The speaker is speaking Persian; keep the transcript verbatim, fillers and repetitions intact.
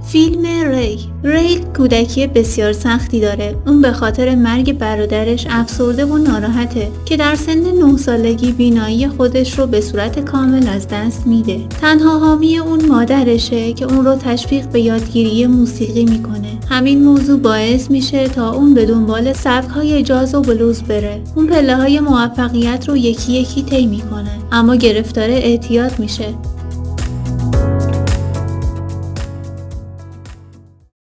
فیلم ری ری کودکی بسیار سختی داره. اون به خاطر مرگ برادرش افسرده و ناراحته که در سن نه سالگی بینایی خودش رو به صورت کامل از دست میده. تنها حامی اون مادرشه که اون رو تشویق به یادگیری موسیقی میکنه. همین موضوع باعث میشه تا اون به دنبال سبک‌های جاز و بلوز بره. اون پله‌های موفقیت رو یکی یکی طی میکنه، اما گرفتار اعتیاد میشه.